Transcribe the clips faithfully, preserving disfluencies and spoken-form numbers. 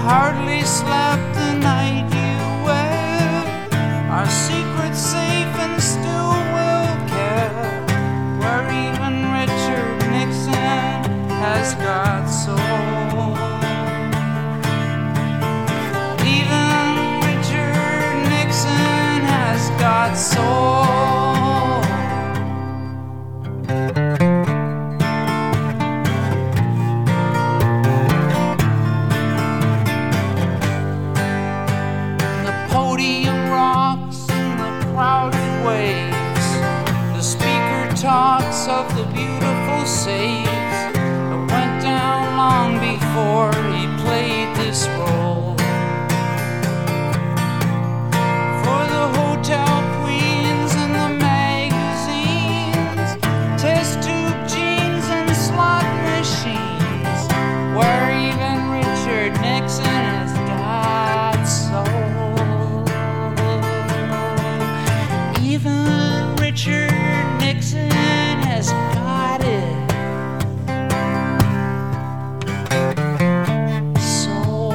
hardly slept the night you wed. Our secret's safe and still well kept, where even Richard Nixon has got soul. Even Richard Nixon has got soul. The speaker talks of the beautiful saves that went down long before he played this role. For the hotel queens and the magazines, test tube jeans and slot machines, where even Richard Nixon has got soul. Even Richard Nixon has got it. Soul.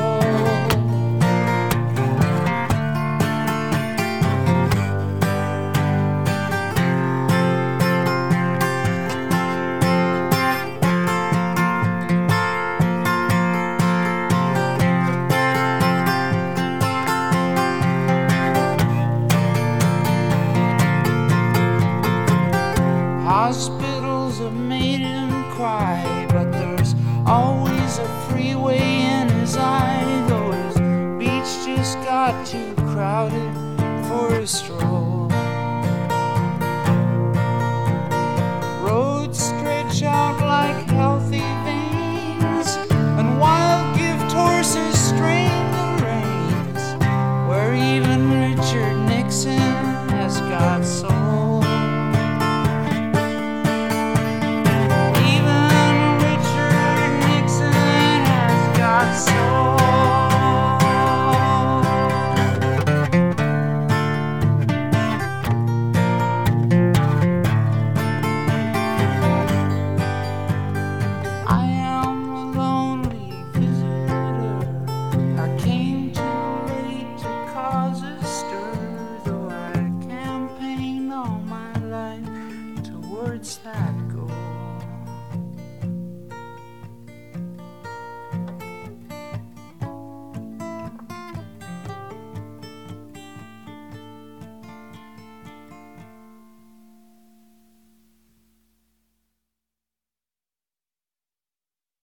Hospitals have made him cry, but there's always a freeway in his eye, though his beach just got too crowded for a stroll.